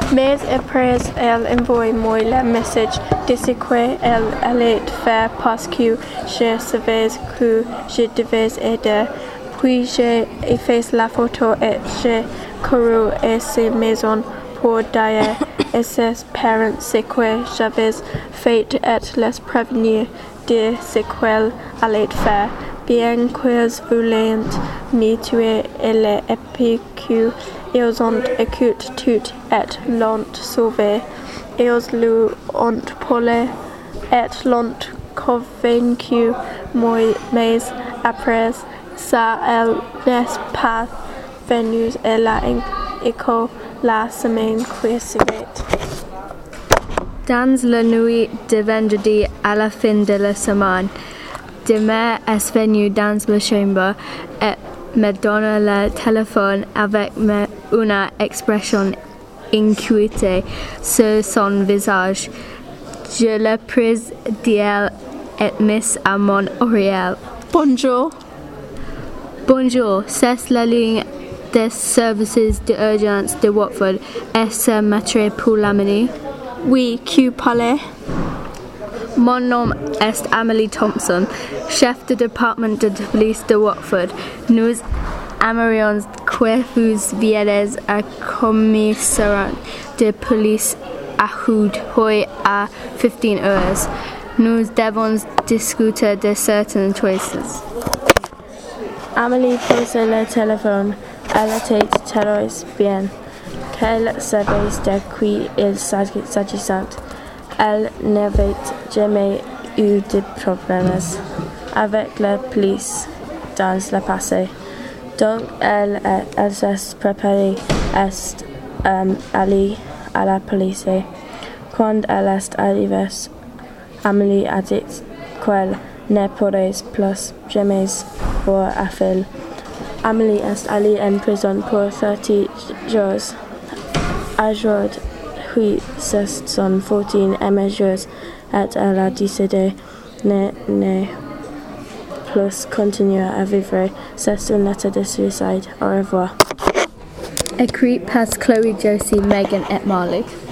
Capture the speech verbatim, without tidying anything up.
Mais après elle envoie moi le message de ce qu'elle allait faire parce que je savais que je devais aider. Puis j'ai effacé la photo et j'ai couru à sa maison pour dire à ses parents ce que j'avais fait et les prévenir de ce qu'elle allait faire. Bien qu'ils voulaient me tuer, elle a pu que ils ont écouté tout et l'ont sauvé. Ils lui ont parlé et l'ont convaincu, mais après ça, elle n'est pas venue à l'école la semaine qui suivait. Dans la nuit de vendredi à la fin de la semaine, Demain est venu dans ma chambre et me donne le téléphone avec une expression inquiétée sur son visage. Je l'ai prise d'elle et mise à mon oreille. Bonjour. Bonjour, c'est la ligne des services d'urgence de Watford. Est-ce maître pour l'amener? Oui, qui parle? Mon nom est Amelie Thompson, chef de département de police de Watford. Nous aimerions que vous viennez à commissariat de police à Hood Hoy à quinze heures. Nous devons discuter de certaines choses. Amelie pose le téléphone. Elle était très bien. Qu'elle savait de qui il s'agissait. Elle n'avait jamais eu de problèmes avec la police dans le passé. Donc elle, elle s'est préparée à um, aller à la police. Quand elle est arrivée, Amelie a dit qu'elle ne pourrait plus jamais voir affaire. Amelie est allée en prison pour trente jours. Aujourd'hui, ce sont quatorze jours et elle a décidé de ne plus continuer à vivre. C'est une lettre de suicide. Au revoir. Écrit par Chloé, Josie, Megan et Molly.